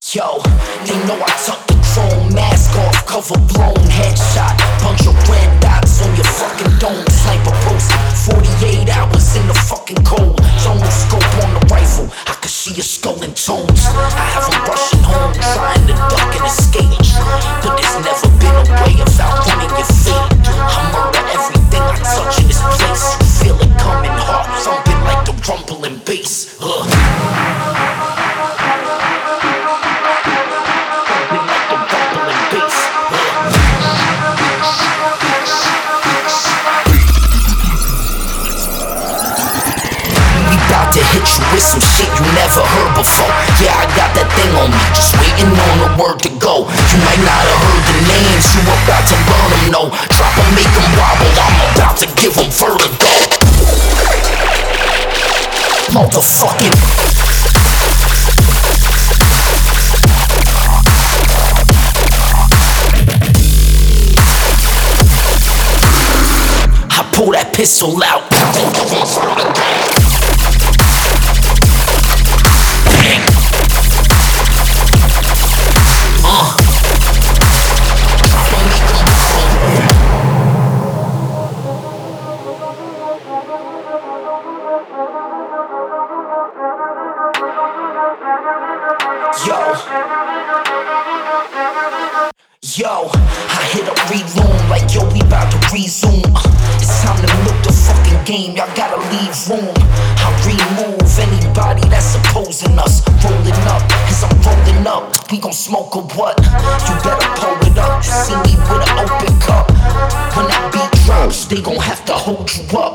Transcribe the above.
Yo, they know I tuck the chrome mask off, cover blown, headshot, bunch of red dots on your fucking dome. Sniper posted, 48 hours in the fucking cold. Thermal scope on the rifle, I could see your skull and tones. I have them rushing home, trying to duck and escape, but there's never been a way of outrunning your fate. I murder everything I touch in this place. You feel it coming, heart thumping like the rumbling bass. To hit you with some shit you never heard before. Yeah, I got that thing on me, just waiting on the word to go. You might not have heard the names, you about to learn them, no. Drop 'em, make 'em wobble, I'm about to give 'em vertigo. Motherfucking I pull that pistol out. Yo, I hit up re-room like yo, we bout to resume. It's time to milk the fucking game, y'all gotta leave room. I remove anybody that's opposing us. Rolling up, as I'm rolling up, we gon' smoke or what? You better pull it up, see me with an open cup. When that beat drops, they gon' have to hold you up.